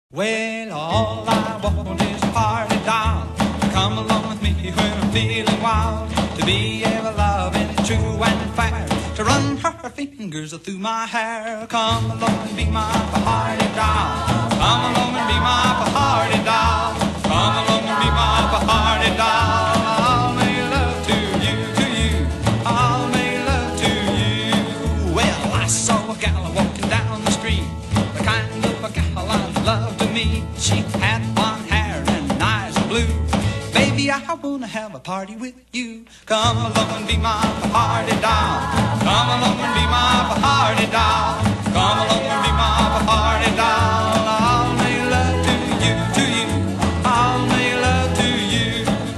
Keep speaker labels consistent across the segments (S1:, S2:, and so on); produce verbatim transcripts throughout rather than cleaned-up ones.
S1: Well, all I want is a party doll. Come along with me when I'm feeling wild. To be ever loving, true and fair. To run her fingers through my hair. Come along and be my party doll. Come along and be my party doll. Come along and be my party doll. I'll make love to you, to you. I'll make love to you. Well, I saw a gal walking down the street. The kind of a gal I love to meet. She had blonde hair and eyes of blue. Baby, I wanna have a party with you. Come along and be my party doll. Come along and be my party doll. Come along and be my party doll. I'll make love to you, to you. I'll make love to you.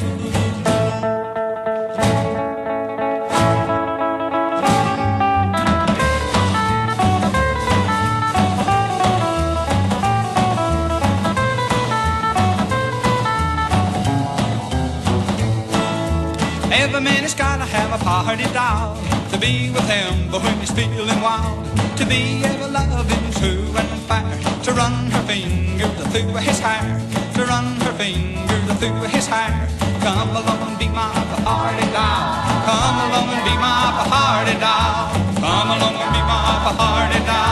S1: Every man has gotta have a party doll to be with him, but when he's feeling wild, to be ever loving, true and fair, to run her fingers through his hair, to run her fingers through his hair. Come along and be my party doll. Come along and be my party doll. Come along and be my party doll.